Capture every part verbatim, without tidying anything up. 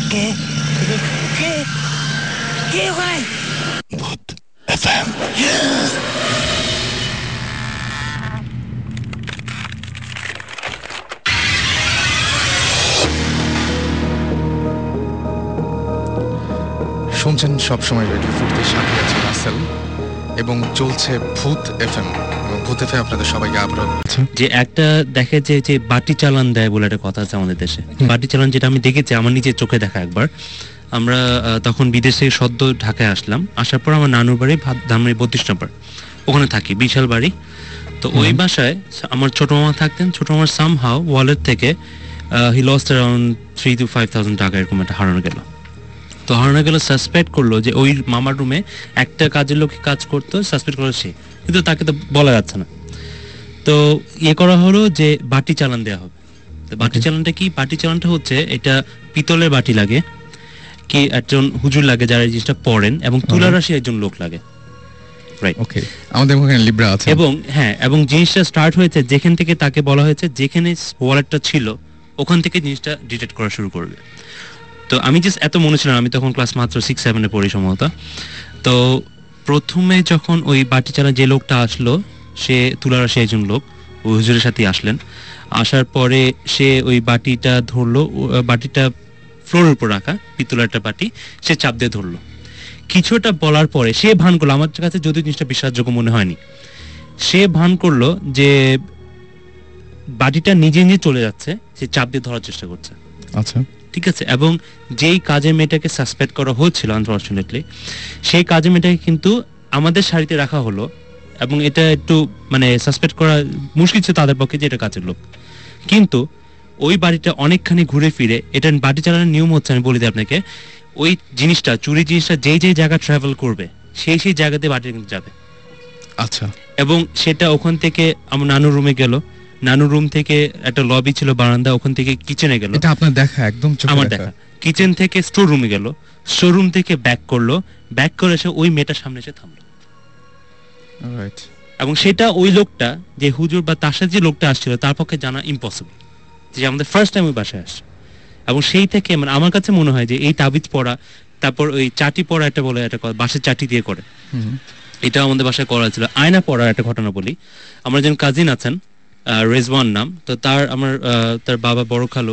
কে কে কে ওখানে? ভূত এফএম। শুনছেন সবসময় রেডিও ফুটতে, সাথে আছে রাসেল এবং চলছে ভূত এফএম। এবং ভূত এফএম আপনাদের সবাইকে আবারও যে একটা দেখে যে যে বাটি চালান দেয় বলে একটা কথা আছে আমাদের দেশে। বাটি চালান যেটা আমি দেখেছি আমার নিজের চোখে দেখা একবার। আমরা তখন বিদেশে সদ্য ঢাকায় আসলাম, আসার পর আমার নানুর বাড়ি ধানমন্ডি বত্রিশ নম্বর, ওখানে থাকি, বিশাল বাড়ি। তো ওই বাসায় আমার ছোট মামা থাকতেন। ছোট মামার সামহাও ওয়ালেট থেকে he lost around three two five thousand টাকা এরকম একটা হারানো গেল। তো হারানো গেল, সাসপেক্ট করলো যে ওই মামার রুমে একটা কাজের লোক কাজ করতো, সাসপেক্ট করলো সে, কিন্তু তাকে তো বলা যাচ্ছে না। তো ইয়ে করা হলো যে বাটি চালান দেওয়া হবে। তো বাটি চালানটা কি? বাটি চালানটা হচ্ছে এটা পিতলের বাটি লাগে, কি একজন হুজুর লাগে যারা এই জিনিসটা পড়েন, এবং তুলা রাশি একজন লোক লাগে। Right, okay. আমাদের ওখানে লিব্রা আছে। এবং হ্যাঁ, এবং জিনিসটা স্টার্ট হয়েছে যেখান থেকে তাকে বলা হয়েছে যেখানে ওয়ালেটটা ছিল ওখান থেকে জিনিসটা ডিটেক্ট করা শুরু করবে। তো আমি জাস্ট এত মনে ছিল, আমি তখন ক্লাস মাত্র সিক্স সেভেনে পড়ি সম্ভবত। তো প্রথমে যখন ওই বাটি চালা যে লোকটা আসলো, সে তুলারাশি একজন লোক, ওই হুজুরের সাথে আসলেন। আসার পরে সে ওই বাটিটা ধরলো, বাটিটা ফ্লোরের উপর রাখা পিতলের একটা বাটি, সে চাপ দিয়ে ধরলো। কিছুটা বলার পরে সে ভান করলো, আমার কাছে যদিও জিনিসটা বিশ্বাসযোগ্য মনে হয়নি, সে ভান করলো যে বাটিটা নিজে নিজে চলে যাচ্ছে, সে চাপ দিয়ে ধরার চেষ্টা করছে। আচ্ছা, ঠিক আছে। এবং যেই কাজের মেয়েটাকে সাসপেক্ট করা হচ্ছিল আনফরচুনেটলি, সেই কাজের মেয়েটাকে কিন্তু আমাদের সারিতে রাখা হলো, এবং এটা একটু মানে সাসপেক্ট করা মুশকিল ছিল তাদের পক্ষে যে এটা কাজের লোক। কিন্তু ওই বাড়িটা অনেকখানি ঘুরে ফিরে, এটা বাটি চালানোর নিয়ম হচ্ছে, আমি বলি দিই আপনাকে, ওই জিনিসটা, চুরি জিনিসটা যেই যেই জায়গা ট্রাভেল করবে সেই সেই জায়গাতে বাটি কিন্তু যাবে। আচ্ছা। এবং সেটা ওখান থেকে আমার নানুর রুমে গেল, নানুর রুম থেকে একটা লবি ছিল, বারান্দা, ওখান থেকে কিচেনে গেল। এটা আপনার দেখা, একদম আমার দেখা। কিচেন থেকে স্টোর রুমে গেল, স্টোর রুম থেকে ব্যাক করলো, ব্যাক করে এসে ওই মেয়েটার সামনে এসে থামলো। রাইট। এবং সেটা ওই লোকটা যে হুজুর বা তার সাথে যে লোকটা আসছিল তার পক্ষে জানা ইম্পসিবল, যে আমাদের ফার্স্ট টাইম ওই বাসায় আসছে। এবং সেই থেকে মানে আমার কাছে মনে হয় যে এই তাবিজ পড়া, তারপর ওই চাটি পড়া, একটা বলে একটা বাঁশের চাটি দিয়ে করে, এটা আমাদের বাসায় করা ছিল। আয়না পড়ার একটা ঘটনা বলি। আমার একজন কাজিন আছেন, রেজওয়ান নাম, তো তার আমার তার বাবা বড় খালু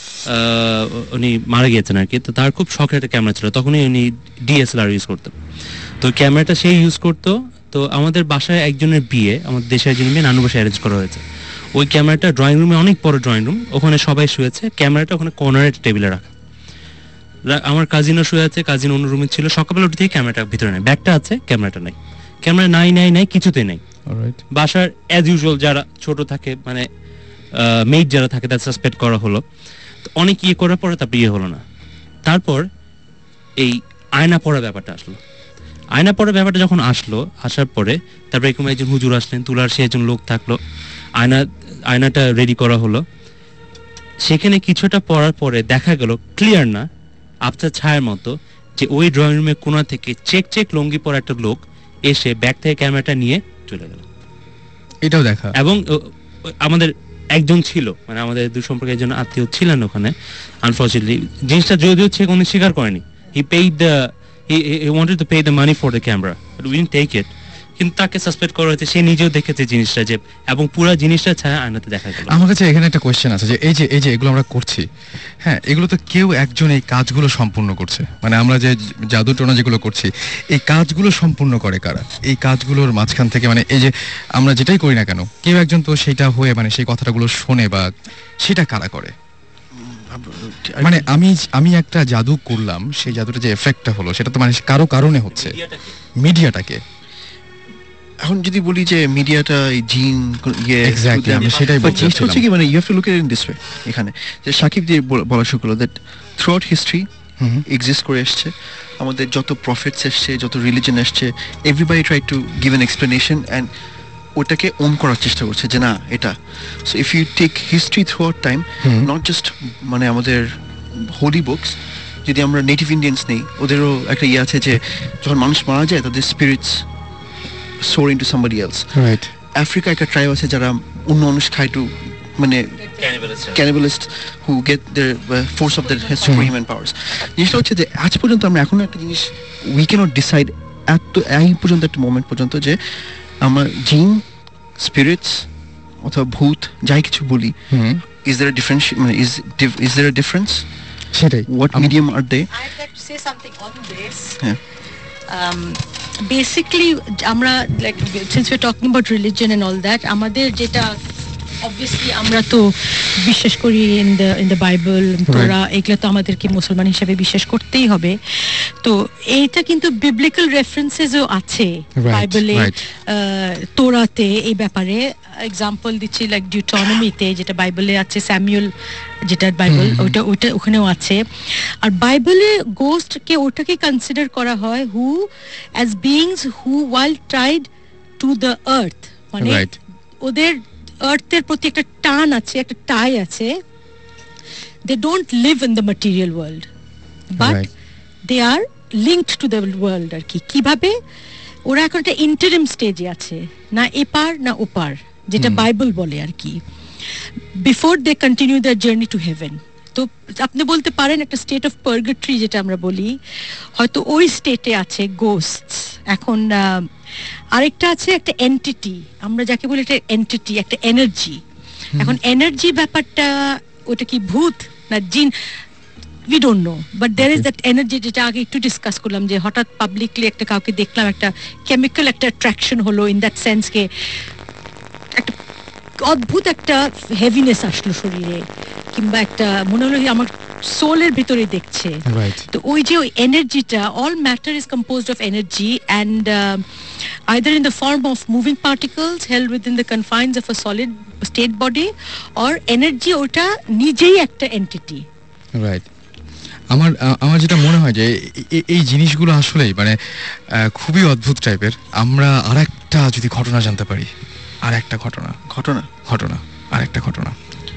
উনি মারা গিয়েছেন আর কি। তো তার খুব শখের একটা ক্যামেরা ছিল, তখনই উনি ডিএসএলআর ইউজ করতেন। তো ক্যামেরাটা সেই ইউজ করতো। তো আমাদের বাসায় একজনের বিয়ে, আমাদের দেশের একজনের বিয়ে নানু বাসায় অ্যারেঞ্জ করা হয়েছে। ওই ক্যামেরাটা ড্রয়িং রুমে, অনেক বড় ড্রয়িং রুম, ওখানে সবাই শুয়েছে, ক্যামেরাটা ওখানে কর্নারের টেবিলে রাখা। আমার কাজিনও শুয়ে আছে, কাজিন অন্য রুমে ছিল। সকালবেলা উঠে থেকে ক্যামেরাটা ভিতরে নেই, ব্যাগটা আছে, ক্যামেরাটা নাই, ক্যামেরা নাই নাই নাই কিছুতেই নাই। বাসার অ্যাজ ইউজুয়াল যারা ছোট থাকে, মানে মেইড যারা থাকে, তাদের সাসপেক্ট করা হলো। অনেক ইয়ে করার পরে তারপর ইয়ে হলো না। তারপর এই আয়না পড়া ব্যাপারটা আসলো। আয়না পড়া ব্যাপারটা যখন আসলো, আসার পরে তারপরে এরকম একজন হুজুর আসলেন, তুলার সে একজন লোক থাকলো, আয়না আয়নাটা রেডি করা হলো। সেখানে কিছুটা পড়ার পরে দেখা গেল, ক্লিয়ার না, আবছা ছায়ার মতো, যে ওই ড্রয়িং রুমের কোণা থেকে চেক চেক লুঙ্গি পরা একটা লোক এসে ব্যাগ থেকে ক্যামেরাটা নিয়ে চলে গেল। এটাও দেখা। এবং আমাদের একজন ছিল, মানে আমাদের দুই সম্পর্কে একজন আত্মীয় ছিলেন ওখানে। আনফরচুনেটলি জিনিসটা যদিও সে কোনো স্বীকার করেনি, he paid the he he wanted to pay the money for the camera, but we didn't take it. কিন্তু তাকে সাসপেক্ট করা হয়েছে, সে নিজেও দেখেছে জিনিসটা, যে এবং পুরো জিনিসটা ছায়া আয়নাতে দেখা গেল। আমার কাছে এখানে একটা কোয়েশ্চেন আছে, যে এই যে এই যে এগুলো আমরা করছি, হ্যাঁ, এগুলো তো কেউ একজন এই কাজগুলো সম্পূর্ণ করছে, মানে আমরা যে জাদু টোনা যেগুলো করছি, এই কাজগুলো সম্পূর্ণ করে কারা? এই কাজগুলোর মাঝখান থেকে, মানে এই যে আমরা যেটাই করি না কেন, কেউ একজন তো সেটা হয়ে মানে সেই কথাগুলো শোনে, বা সেটা কারা করে? মানে আমি আমি একটা জাদু করলাম, সেই জাদুটা যে এফেক্টটা হলো, সেটা তো মানে কারো কারণে হচ্ছে, মিডিয়াটাকে। এখন যদি বলি যে মিডিয়াটা এই জিন ইয়ে, এক্স্যাক্টলি, আমি সেটাই বলতে চাচ্ছিলাম। হচ্ছে কি, মানে you have to look at it in this way. এখানে যে সাকিব দিয়ে বলা শুরু করলো that throughout history exist করে এসছে, আমাদের যত প্রফিটস এসছে, যত রিলিজন এসছে, everybody try to give an explanation and ওটাকে অন করার চেষ্টা করছে যে না এটা। So if you take history throughout time, not just মানে আমাদের হোলি বুকস, যদি আমরা নেটিভ ইন্ডিয়ান্স নেই, ওদেরও একটা ইয়ে আছে যে যখন মানুষ মারা যায় তাদের spirits soar into somebody else. Right. Africa একটা ট্রাইব আছে যারা অন্য মানুষ খায় টু মানে cannibalist who get their force of their superhuman powers. জিনিসটা হচ্ছে যে আজ পর্যন্ত আমরা এখনো একটা জিনিস উই ক্যানট ডিসাইড এত এই পর্যন্ত একটা মোমেন্ট পর্যন্ত যে আমরা জিন, স্পিরিটস অথবা ভূত যাই কিছু বলি, ইজ দেয়ার ডিফারেন্স, মানে is is there a difference? সেটাই, what medium are they? I'd like to say something on this. হ্যাঁ, Um, basically, আমরা like since we're talking about religion and all that, আমাদের যেটা obviously আমরা তো বিশ্বাস করি in the in the Bible, তোরা এগুলো তো আমাদেরকে মুসলমান হিসেবে বিশ্বাস করতেই হবে। তো এইটা কিন্তু biblical references-ও আছে বাইবেলে, তোরাতে এই ব্যাপারে এক্সাম্পল দিচ্ছি লাইক ডিউটোনমিতে যেটা বাইবেলে আছে, স্যামুয়েল যেটা বাইবেল ওটা ওটা ওখানেও আছে। আর বাইবেলে গোস্টকে ওটাকে কনসিডার করা হয় who as beings who while tried to the earth, মানে ওদের আর্থের প্রতি একটা টান আছে, একটা টাই আছে। They don't live in the material world but they are linked to the world. আর কি কিভাবে ওরা এখন একটা ইন্টারিম স্টেজে আছে, না এপার না ওপার, যেটা বাইবেল বলে আর কি, before they continue the journey to heaven. তো আপনি বলতে পারেন একটা স্টেট অফ পার্গেটরি যেটা আমরা বলি, হয়তো ওই স্টেটে আছে গোস্টস। এখন আরেকটা আছে একটা এন্টিটি, আমরা যাকে বলি একটা এন্টিটি, একটা এনার্জি। এখন এনার্জি ব্যাপারটা ওটা কি ভূত না জিন, we don't know, but there is that energy যেটা আগে একটু ডিসকাস করলাম, যে হঠাৎ পাবলিকলি একটা কাউকে দেখলাম, একটা কেমিক্যাল একটা অ্যাট্রাকশন হলো, ইন দ্যাট সেন্স কে একটা অদ্ভুত একটা হেভিনেস আসলো শরীরে, কিংবা একটা মনে হলো আমার সোলের ভিতরে দেখছে। তো ওই যে ওই এনার্জিটা, all matter is composed of energy and either in the form of moving particles held within the confines of a solid state body or energy ওটা নিজেই একটা এন্টিটি। রাইট। আমার আমার যেটা মনে হয় যে এই জিনিসগুলো আসলেই মানে খুবই অদ্ভুত টাইপের। আমরা আরেকটা যদি ঘটনা জানতে পারি, আর একটা ঘটনা ঘটনা ঘটনা আর একটা ঘটনা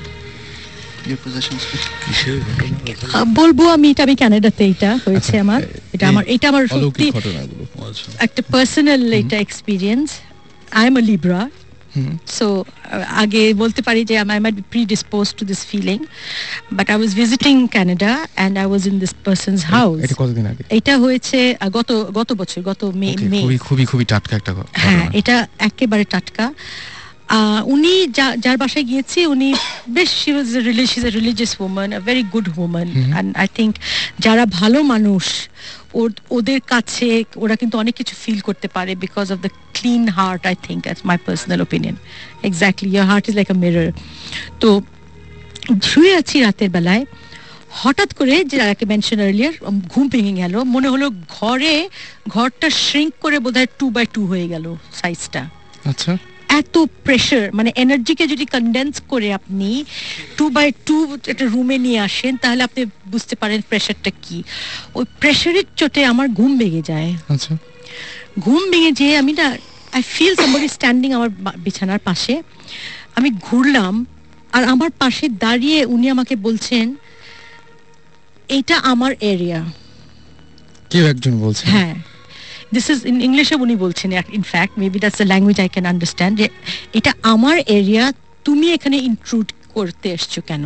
বলবো আমি, এটা আমি কানাডাতে এটা হয়েছে আমার, এটা আমার এটা আমার সত্যি একটা পার্সোনাল এটা experience. I am a Libra, so আগে বলতে পারি যে I might be predisposed to this feeling, but I was visiting Canada and I was in this person's house. এটা কতদিন আগে? এটা হয়েছে গত গত বছর, গত মে মে খুবই খুবই খুবই টাটকা একটা ঘটনা। হ্যাঁ, এটা একেবারে টাটকা। উনি যার বাসায় গিয়েছি উনি বেশ, she was a religious religious woman, a very good woman, and I think যারা ভালো মানুষ ওদের কাছে ওরা কিন্তু অনেক কিছু ফিল করতে পারে because of the clean heart. I think that's my personal opinion. Exactly, your heart is like a mirror. তো শুয়ে আছি রাতের বেলায়, হঠাৎ করে যে যাকে মেনশন আর্লিয়ার, ঘুম ভেঙে গেল, মনে হলো ঘরে ঘরটা শ্রিঙ্ক করে বোধহয় টু বাই টু হয়ে গেল সাইজটা। আচ্ছা, এত প্রেশার, মানে এনার্জিকে যদি কনডেন্স করে আপনি টু বাই টু একটা রুমে নিয়ে আসেন, তাহলে আপনি বুঝতে পারেন প্রেশারটা কি। ওই প্রেশারের চোটে আমার ঘুম ভেঙে যায়। আচ্ছা, ঘুম ভেঙে যেয়ে আমি না, আই ফিল সামবডি স্ট্যান্ডিং আমার বিছানার পাশে। আমি ঘুরলাম, আর আমার পাশে দাঁড়িয়ে উনি আমাকে বলছেন এটা আমার এরিয়া। কেউ একজন বলছে? হ্যাঁ, this is in English উনি বলছেন, in fact maybe that's the language I can understand, যে এটা আমার এরিয়া, তুমি এখানে ইন্ট্রুড করতে এসছো কেন?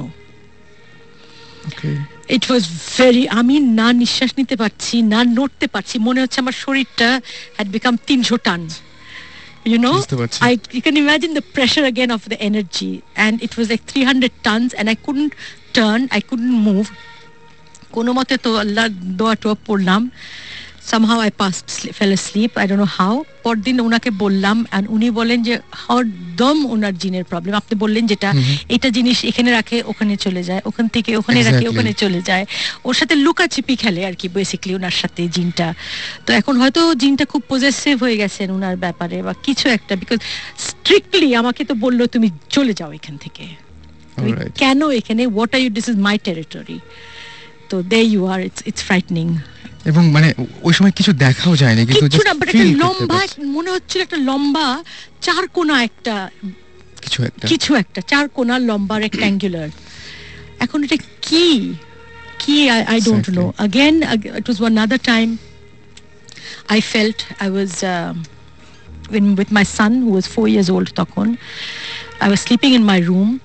ইট ওয়াজ ভেরি, আমি না নিঃশ্বাস নিতে পারছি না নড়তে পারছি, মনে হচ্ছে আমার শরীরটা হ্যাড বিকাম তিনশো টান, you know. I you can imagine the pressure again of the energy, and it was like three hundred tons and I couldn't turn, I couldn't move. কোনো মতে তো আল্লাহ দোয়া টোয়া পড়লাম, somehow I passed, fell asleep, I don't know how. পরদিন ওনাকে বললাম, and উনি বলেন যে হরদম ওনার জিনের প্রবলেম। আপনি বললেন যেটা, এটা জিনিস এখানে রাখে ওখানে চলে যায়, ওখান থেকে ওখানে রাখে ওখানে চলে যায়, ওর সাথে লুকাচিপি খেলে আর কি বেসিক্যালি ওনার সাথে জিনটা। তো এখন হয়তো জিনটা খুব পজেসিভ হয়ে গেছেন ওনার ব্যাপারে বা কিছু একটা, বিকজ স্ট্রিক্টলি আমাকে তো বললো তুমি চলে যাও এখান থেকে, কেন এখানে, what are you, this is my territory. তো there you are, it's it's frightening. এবং মানে ওই সময় কিছু দেখাও যায়নি, কিন্তু কিছু না, বাট একটা লম্বা মনে হচ্ছিল, একটা লম্বা চার কোণা একটা কিছু একটা কিছু একটা চার কোণা লম্বা রেক্ট্যাঙ্গুলার। এখন এটা কি কি I don't know. Again, it was one other time I felt I was uh, when with my son who was four years old তখন, I was sleeping in my room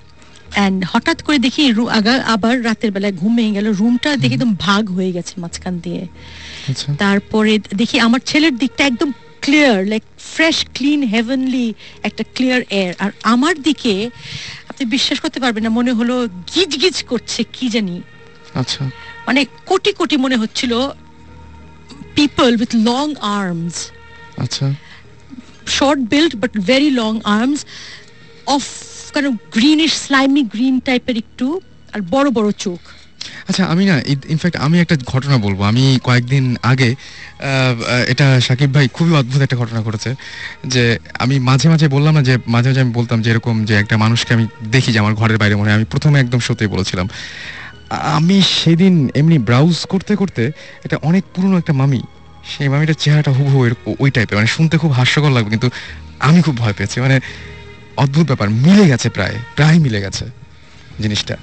and হঠাৎ করে দেখি রু- আগা- আবার রাতের বেলায় ঘুম ভেঙে গেল, রুমটা দেখি একদম ভাগ হয়ে গেছে মাঝখান দিয়ে। আচ্ছা তারপরে দেখি আমার ছেলের দিকটা একদম clear, like fresh clean heavenly একটা ক্লিয়ার এয়ার, আর আমার দিকে আপনি বিশ্বাস করতে পারবেন না, মনে হলো গিজ গিজ করছে কি জানি, আচ্ছা মানে কোটি কোটি মনে হচ্ছিল পিপল উইথ লং আর্মস, আচ্ছা short built but very long arms of kind of greenish slimy green টাইপের একটু, আর বড় বড় চোখ। আচ্ছা আমি না ইনফ্যাক্ট আমি একটা ঘটনা বলবো। আমি কয়েকদিন আগে আহ, এটা সাকিব ভাই খুবই অদ্ভুত একটা ঘটনা ঘটেছে, যে আমি মাঝে মাঝে বললাম না যে মাঝে মাঝে আমি বলতাম যে এরকম যে একটা মানুষকে আমি দেখি যে আমার ঘরের বাইরে মনে হয়, আমি প্রথমে একদম সত্যি বলেছিলাম। আমি সেদিন এমনি ব্রাউজ করতে করতে এটা অনেক পুরনো একটা মামি, সেই মামিটার চেহারাটা হুবহু এরকম- ওই টাইপের, মানে শুনতে খুব হাস্যকর লাগবে কিন্তু আমি খুব ভয় পেয়েছি। মানে অদ্ভুত ব্যাপার, মিলে গেছে, প্রায় প্রায় মিলে গেছে জিনিসটা,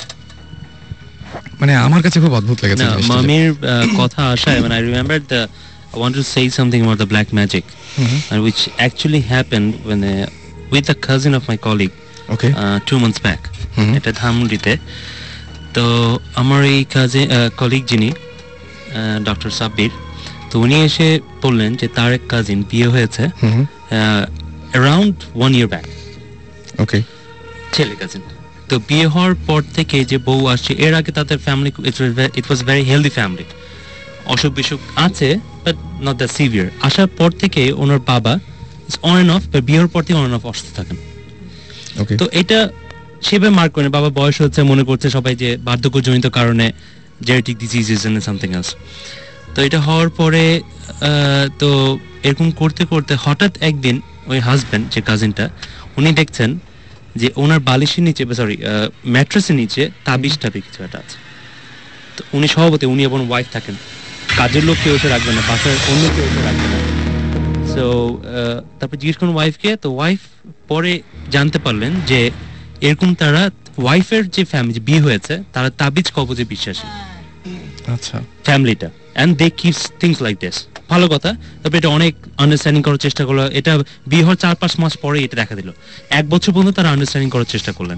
মানে আমার কাছে খুব অদ্ভুত লেগেছে না জিনিসটা। মামির আহ, কথা আসায় মানে I remember the I want to say something about the black magic, hmm, and which actually happened when uh, with a cousin of my colleague okay uh, two months back. হুম, এটা ধানমন্ডিতে। তো আমার এই কাজে কলিগ যিনি doctor Sabbir, তো উনি এসে বললেন যে তার এক কাজিন বিয়ে হয়েছে hmm, around one year back, okay ছেলে কাজিন। তো বিয়ে হওয়ার পর থেকে যে বউ আসছে, এর আগে তাদের family it was very healthy family, অসুখ বিসুখ আছে বাট নট দ্য সিভিয়ার। আসার পর থেকে ওনার বাবা অন অ্যান্ড অফ, বিয়ের পর থেকে অন অ্যান্ড অফ অসুস্থ থাকেন। ওকে তো এটা সেভাবে মার্ক করে বাবা বয়স হচ্ছে, মনে করছে সবাই যে বার্ধক্যজনিত কারণে genetic diseases and something else. তো এটা হওয়ার পরে আহ, তো এরকম করতে করতে হঠাৎ একদিন ওই হাজব্যান্ড যে কাজিনটা, উনি দেখছেন যে ওনার বালিশের নিচে, সরি ম্যাট্রেসের নিচে তাবিজ টাবি কিছু একটা আছে। তো উনি সভাপতি, উনি এবং ওয়াইফ থাকেন, কাজের লোক কেউ এসে রাখবে না, বাসার অন্য কেউ এসে রাখবে না। সো তারপর জিজ্ঞেস করুন ওয়াইফকে, তো ওয়াইফ পরে জানতে পারলেন যে এরকম তারা ওয়াইফের যে ফ্যামিলি বিয়ে হয়েছে তারা তাবিজ কবজে বিশ্বাসী আচ্ছা ফ্যামিলিটা, and they keeps things like this. ভালো কথা। তবে এটা অনেক আন্ডারস্ট্যান্ডিং করার চেষ্টা করলো, এটা বিয়ে হওয়ার চার পাঁচ মাস পরে এটা দেখা দিল, এক বছর পর্যন্ত তারা আন্ডারস্ট্যান্ডিং করার চেষ্টা করলেন।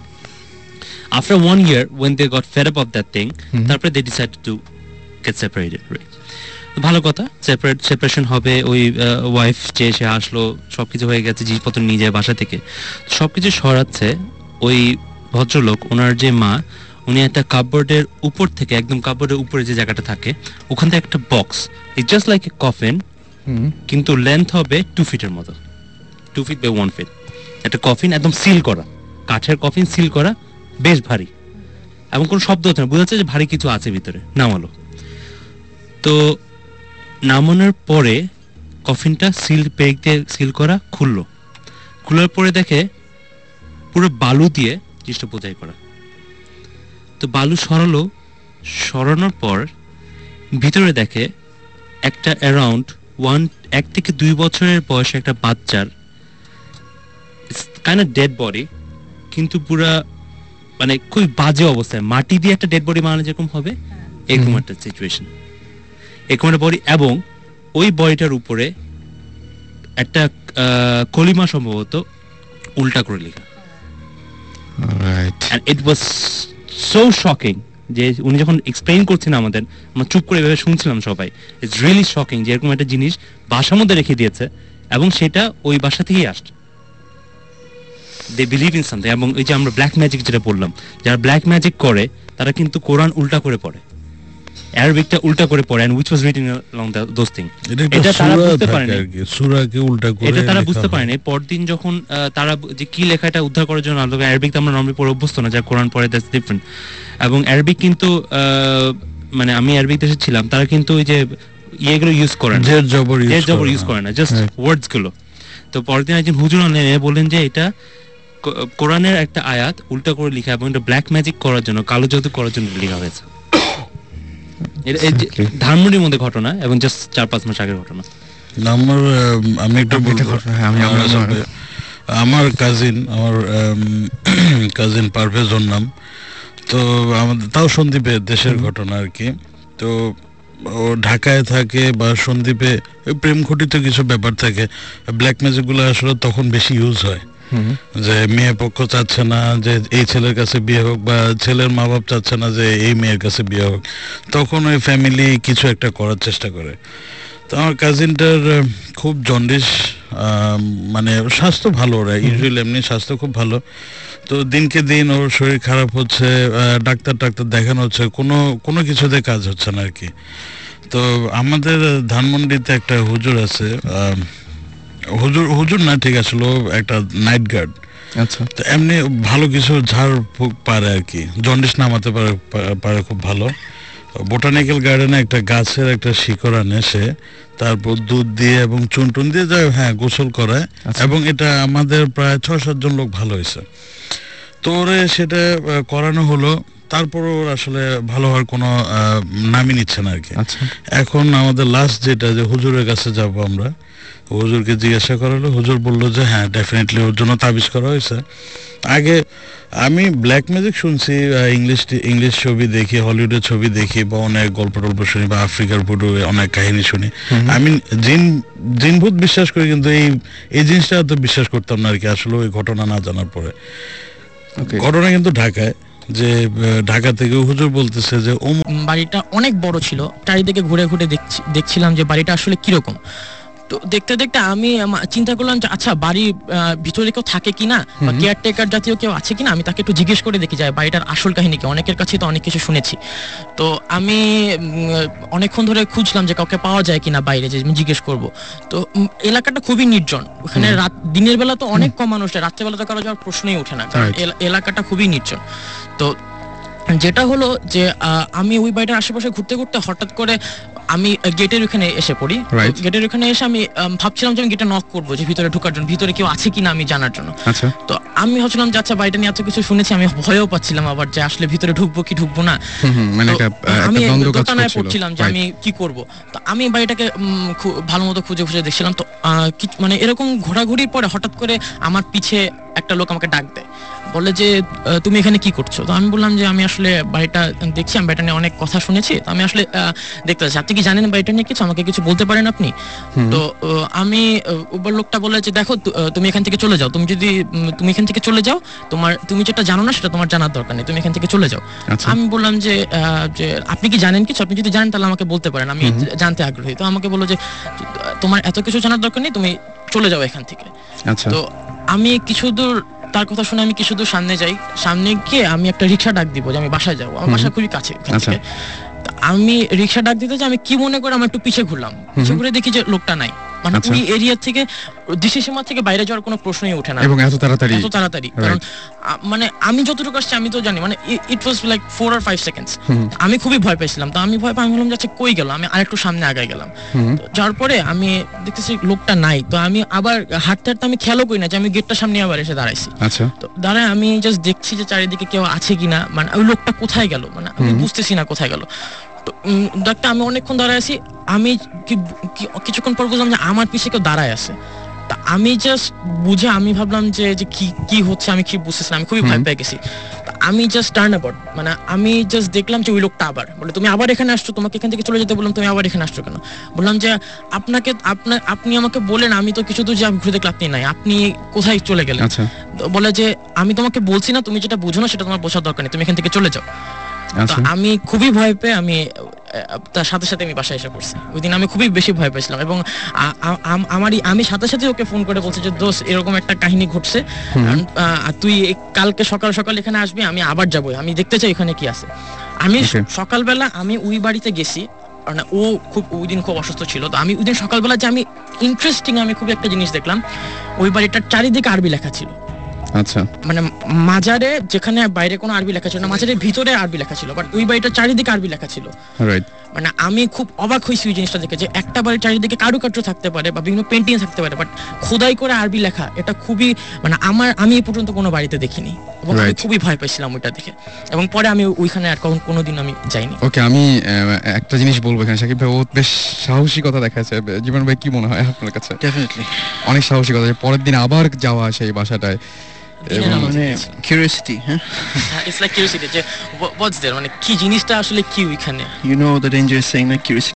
After one year when they got fed up of that thing, তারপরে they decided to get separated, right? ভালো কথা, সেপারেট সেপারেশন হবে। ওই ওয়াইফ যে এসে আসলো, সবকিছু হয়ে গেছে, জিনিসপত্র নিয়ে যায় বাসা থেকে, সবকিছু সরাচ্ছে ওই ভদ্রলোক। ওনার যে মা, উনি একটা কাপবোর্ডের উপর থেকে, একদম কাপবোর্ডের উপরে যে জায়গাটা থাকে ওখান থেকে একটা box, it just like a coffin, hmm, কিন্তু লেন্থ হবে টু ফিটের মতো, two feet by one foot. একটা কফিন একদম সিল করা, কাঠের কফিন সিল করা, বেশ ভারী, এবং কোনো শব্দ হচ্ছে না, বোঝা যাচ্ছে যে ভারী কিছু আছে ভিতরে। নামালো, তো নামানোর পরে কফিনটা সিল পেগ দিয়ে সিল করা খুললো, খোলার পরে দেখে পুরো বালু দিয়ে জিনিসটা বোঝাই করা। তো বালু সরালো, সরানোর পর ভিতরে দেখে একটা অ্যারাউন্ড ওয়ান এক থেকে দুই বছরের বয়সে একটা বাচ্চার কাইন্ড অফ ডেড বডি, কিন্তু পুরা মানে খুব বাজে অবস্থায়, মাটি দিয়ে একটা ডেড বডি বানানো যেরকম হবে এরকম একটা সিচুয়েশন, এরকম একটা বডি, এবং ওই বডিটার উপরে একটা আহ, কলিমা সম্ভবত উল্টা করে লেখা। Right And it was so shocking যে উনি যখন এক্সপ্লেইন করছেন আমাদের, আমরা চুপ করে এভাবে শুনছিলাম সবাই। ইটস রিয়েলি শকিং যে এরকম একটা জিনিস বাসার মধ্যে রেখে দিয়েছে, এবং সেটা ওই বাসা থেকেই আসছে। They believe in something. এবং এই যে আমরা ব্ল্যাক ম্যাজিক যেটা বললাম, যারা ব্ল্যাক ম্যাজিক করে তারা কিন্তু কোরআন উল্টা করে পড়ে, অ্যারাবিকটা উল্টা করে পড়ে, and which was written along the, those things. এটা তারা বুঝতে পারেনি, সূরাকে উল্টা করে এটা তারা লেখা বুঝতে হয়। পারেনি। পরদিন যখন আহ, তারা বু- যে কি লেখাটা উদ্ধার করার জন্য আলোকে, অ্যারাবিক তো আমরা নর্মালি পড়ে অভ্যস্ত না, যা কোরআন পড়ে দ্যাটস ডিফারেন্ট। এবং অ্যারাবিক কিন্তু আহ, মানে আমি অ্যারাবিক দেশে ছিলাম, তারা কিন্তু ওই যে ইয়েগুলো ইউজ করে না, জের জবর use জের জবর করে ইউজ না। করে না, জাস্ট Right. ওয়ার্ডস গুলো। তো পরের দিন একজন হুজুর আনলেন, এনে বললেন যে এটা কো- কোরআনের একটা আয়াত উল্টা করে লেখা, এবং এটা ব্ল্যাক ম্যাজিক করার জন্য, কালো জাদু করার জন্য লেখা হয়েছে। এটা এই যে Exactly. ধানমন্ডির মধ্যে ঘটনা, এবং জাস্ট চার পাঁচ মাস আগের ঘটনা। না, আমার আম, আমি একটা আমি একটা বলবো। ঘটনা, হ্যাঁ, আমি- আমি- আমার সাথে- আমার কাজিন, আমার কাজিন পারভেজ ওর নাম, তো আমাদের তাও সন্দ্বীপে, দেশের ঘটনা আর কি। তো ও ঢাকায় থাকে বা সন্দ্বীপে ওই প্রেম ঘটিত কিছু ব্যাপার থাকে, ব্ল্যাক ম্যাজিক গুলো আসলে তখন বেশি ইউজ হয়। যে মেয়ে পক্ষ চাচ্ছে না যে এই ছেলের কাছে বিয়ে হোক, বা ছেলের মা বাপ চাচ্ছে না যে এই মেয়ের কাছে বিয়ে হোক, তখন ওই ফ্যামিলি কিছু একটা করার চেষ্টা করে। তো আমার কাজিনটার খুব জন্ডিস, মানে স্বাস্থ্য ভালো, ওরা ইউজুয়ালি এমনি স্বাস্থ্য খুব ভালো। তো দিনকে দিন ওর শরীর খারাপ হচ্ছে, ডাক্তার ডাক্তার দেখানো হচ্ছে, কোনো কোনো কিছুতে কাজ হচ্ছে না আর কি। তো আমাদের ধানমন্ডিতে একটা হুজুর আছে, হুজুর হুজুর না ঠিক আসলে একটা নাইট গার্ড। আচ্ছা। তো এমনি ভালো কিছু ঝাড় ফুঁক পারে আর কি, জন্ডিস নামাতে পারে পারে খুব ভালো। বোটানিক্যাল গার্ডেনে একটা গাছের একটা শিকড় আনে সে, তারপর দুধ দিয়ে এবং চুন টুন দিয়ে যায়, হ্যাঁ গোসল করায়, এবং এটা আমাদের প্রায় ছয় সাতজন লোক ভালো হয়েছে। তো ওরে সেটা করানো হলো, তারপর ওর আসলে ভালো হওয়ার কোনো নামই নিচ্ছে না আর কি। এখন আমাদের লাস্ট যেটা, যে হুজুরের কাছে যাব আমরা, হুজুরকে জিজ্ঞাসা করালো, হুজুর বললো যে হ্যাঁ ডেফিনেটলি ওর জন্য তাবিজ করা হয়েছে। আগে আমি ব্ল্যাক ম্যাজিক শুনছি, ইংলিশ ইংলিশ ছবি দেখি, হলিউডের ছবি দেখি, বা অনেক গল্প টল্প শুনি, বা আফ্রিকার ফুটু অনেক কাহিনী শুনি। আমি জিন জিনভূত বিশ্বাস করি, কিন্তু এই এই জিনিসটা তো বিশ্বাস করতাম না আর কি, আসলে ওই ঘটনা না জানার পরে। ঘটনা কিন্তু ঢাকায়, যে ঢাকা থেকে হুজুর বলতেছে যে বাড়িটা অনেক বড় ছিল, চারিদিকে ঘুরে ঘুরে দেখছিলাম যে বাড়িটা আসলে কিরকম। তো দেখতে দেখতে আমি চিন্তা করলাম যে আচ্ছা বাড়ির ভিতরে কেউ থাকে কিনা, বা কেয়ারটেকার জাতীয় কেউ আছে কিনা, আমি তাকে একটু জিজ্ঞেস করে দেখি যায় বাড়িটার আসল কাহিনী কি। অনেকের কাছে তো অনেক কিছু শুনেছি, তো আমি অনেকক্ষণ ধরে খুঁজলাম যে কাউকে পাওয়া যায় কিনা বাইরে, যে আমি জিজ্ঞেস করবো। তো এলাকাটা খুবই নির্জন, ওখানে রাত দিনের বেলা তো অনেক কম মানুষ যায়, রাত্রেবেলা তো কারো যাওয়ার প্রশ্নই ওঠে না, কারণ এলাকাটা খুবই নির্জন। তো যেটা হলো যে আমি ওই বাড়িটার আশেপাশে ঘুরতে ঘুরতে হঠাৎ করে আমি গেটের ওখানে এসে পড়ি। গেটের ওখানে এসে আমি ভাবছিলাম যে আমি গেটে নক করবো, যে ভিতরে ঢোকার জন্য, ভিতরে কেউ আছে কিনা আমি জানার জন্য। তো আমি ভাবছিলাম যে আচ্ছা বাড়িটা নিয়ে এত কিছু শুনেছি, আমি ভয়ও পাচ্ছিলাম আবার যে আসলে ভিতরে ঢুকবো কি ঢুকবো না। আমি দোকানায় পড়ছিলাম যে আমি কি করব। তো আমি বাড়িটাকে ভালো মতো খুঁজে খুঁজে দেখছিলাম। তো মানে এরকম ঘোরাঘুরির পরে হঠাৎ করে আমার পিছে একটা লোক আমাকে ডাক দেয়, বলে যে তুমি এখানে কি করছো। তো আমি বললাম যে আমি আসলে বাড়িটা দেখছি, আমি বাড়িটা নিয়ে অনেক কথা শুনেছি, তো আমি আসলে দেখতে চাচ্ছি, আপনি কি জানেন বাড়িটা নিয়ে কিছু, আমাকে কিছু বলতে পারেন আপনি। তো আমি ওবার লোকটা বলে যে দেখো তুমি এখান থেকে চলে যাও, তুমি যদি তুমি এখান থেকে চলে যাও, তোমার তুমি যেটা জানো না সেটা তোমার জানার দরকার নেই, তুমি এখান থেকে চলে যাও। আমি বললাম যে যে আপনি কি জানেন কিছু, আপনি যদি জানেন তাহলে আমাকে বলতে পারেন, আমি জানতে আগ্রহী। তো আমাকে বললো যে তোমার এত কিছু জানার দরকার নেই, তুমি চলে যাও এখান থেকে। তো আমি কিছু দূর তার কথা শুনে আমি কিছু দূর সামনে যাই, সামনে গিয়ে আমি একটা রিক্সা ডাক দিব যে আমি বাসায় যাবো, আমার বাসা খুবই কাছে। আমি রিক্সা ডাক দিতে যে আমি কি মনে করে আমি একটু পিছিয়ে ঘুরলাম, পিছিয়ে ঘুরে দেখি যে লোকটা নাই, মানে ওই এরিয়া থেকে দৃশ্যসীমা থেকে বাইরে যাওয়ার কোনো প্রশ্নই ওঠে না, এবং এত তাড়াতাড়ি এত তাড়াতাড়ি কারণ মানে আমি যতটুকু আসছি আমি তো জানি, মানে it was like four or five seconds. আমি খুবই ভয় পাইছিলাম। তো আমি ভয় পাই, আমি বললাম যাচ্ছে কই গেল, আমি আরেকটু সামনে আগায় গেলাম। যাওয়ার পরে আমি দেখতেছি লোকটা নাই। তো আমি আবার হাঁটতে হাঁটতে আমি খেয়ালও করি না যে আমি গেটটার সামনে আবার এসে দাঁড়াইছি। তো দাঁড়ায় আমি জাস্ট দেখছি যে চারিদিকে কেউ আছে কিনা, মানে ওই লোকটা কোথায় গেল, মানে আমি বুঝতেছি না কোথায় গেল। ডাক্তার আমি অনেকক্ষণ দাঁড়ায় আছি, আমি কিছুক্ষণ পর বুঝলাম যে আমার পিছে কেউ দাঁড়ায় আছে। তা আমি জাস্ট বুঝে আমি ভাবলাম যে কি কি হচ্ছে আমি কি বুঝতেছি না, আমি খুবই ভয় পেয়ে গেছি। আমি জাস্ট টার্ন অ্যাবাউট, মানে আমি জাস্ট দেখলাম যে ওই লোকটা আবার বলে তুমি আবার এখানে আসছো, তোমাকে এখান থেকে চলে যেতে বললাম, তুমি আবার এখানে আসছো কেন। বললাম যে আপনাকে আপনার আপনি আমাকে বলেন, আমি তো কিছু দূর যা ঘুরে দেখলাম আপনি নাই, আপনি কোথায় চলে গেলেন। বলে যে আমি তোমাকে বলছি না, তুমি যেটা বুঝো না সেটা তোমার বোঝার দরকার নেই, তুমি এখান থেকে চলে যাও। আমি খুবই ভয় পেয়ে আমি তার সাথে সাথে আমি বাসায় এসে পড়ছি। ওই দিন আমি খুবই বেশি ভয় পেয়েছিলাম, এবং আমারই আমি সাথে সাথে ওকে ফোন করে বলছি যে দোস্ত এরকম একটা কাহিনী ঘটছে, তুই কালকে সকাল সকাল এখানে আসবি, আমি আবার যাবো, আমি দেখতে চাই এখানে কি আছে। আমি সকালবেলা আমি ওই বাড়িতে গেছি, মানে ও খুব ওই দিন খুব অসুস্থ ছিল। তো আমি ওই দিন সকালবেলা যে আমি ইন্টারেস্টিং আমি খুব একটা জিনিস দেখলাম, ওই বাড়িটার চারিদিকে আরবি লেখা ছিল। আচ্ছা, মানে মাজারে যেখানে বাইরে কোনো আরবি লেখা ছিল না, মাজারের ভিতরে আরবি লেখা ছিল, বাট ওই বাড়িটার চারিদিকে আরবি লেখা ছিল। রাইট, মানে আমি খুব অবাক হয়েছি ওই জিনিসটা দেখে, যে একটা বাড়ির চারিদিকে কারুকার্য থাকতে পারে বা বিভিন্ন পেন্টিং থাকতে পারে, বাট খোদাই করে আরবি লেখা, এটা খুবই মানে আমার আমি এই পর্যন্ত কোনো বাড়িতে দেখিনি, এবং আমি খুবই ভয় পাইছিলাম ওইটা দেখে, এবং পরে আমি ওইখানে আর কখন কোনোদিন আমি যাইনি। ওকে, আমি একটা জিনিস বলবো এখানে, শাকিব ভাই ও বেশ সাহসিকতা দেখাচ্ছে। জীবন ভাই কি মনে হয় আপনার কাছে? ডেফিনেটলি অনেক সাহসিকতা, পরের দিন আবার যাওয়া সেই বাসাটায়, মানে কিউরিওসিটি। হ্যাঁ, ইটস লাইক কিউরিওসিটি যে হোয়াটস देयर, মানে কি জিনিসটা আসলে কি ওইখানে, you know the dangerous saying না কিউরিওসিটি